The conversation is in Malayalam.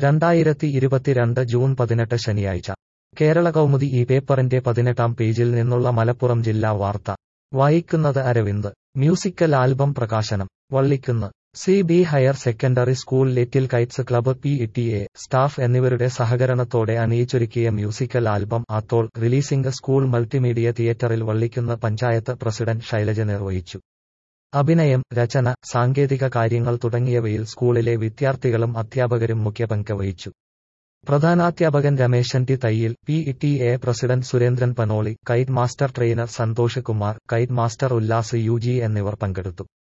2022 ജൂൺ 18 ശനിയാഴ്ച കേരള കൗമുദി ഈ പേപ്പറിന്റെ 18-ാം പേജിൽ നിന്നുള്ള മലപ്പുറം ജില്ലാ വാർത്ത വായിക്കുന്നത് അരവിന്ദ്. മ്യൂസിക്കൽ ആൽബം പ്രകാശനം Vallikkunnu. CB higher secondary school little kites club PTA staff എന്നിവരുടെ സഹകരണത്തോടെ അണിയിച്ചൊരുക്കിയ മ്യൂസിക്കൽ ആൽബം ആത്തോൾ റിലീസിംഗ് സ്കൂൾ മൾട്ടിമീഡിയ തിയേറ്ററിൽ വള്ളിക്കുന്ന് പഞ്ചായത്ത് പ്രസിഡന്റ് ശൈലജ നിർവഹിച്ചു. അഭിനയം, രചന, സാങ്കേതിക കാര്യങ്ങൾ തുടങ്ങിയവയിൽ സ്കൂളിലെ വിദ്യാർത്ഥികളും അധ്യാപകരും മുഖ്യപങ്ക് വഹിച്ചു. പ്രധാനാധ്യാപകൻ Rameshan T Thayyil, PTA president Surendran Panoli, kite master trainer Santhosh Kumar, kite master Ullas UG എന്നിവർ പങ്കെടുത്തു.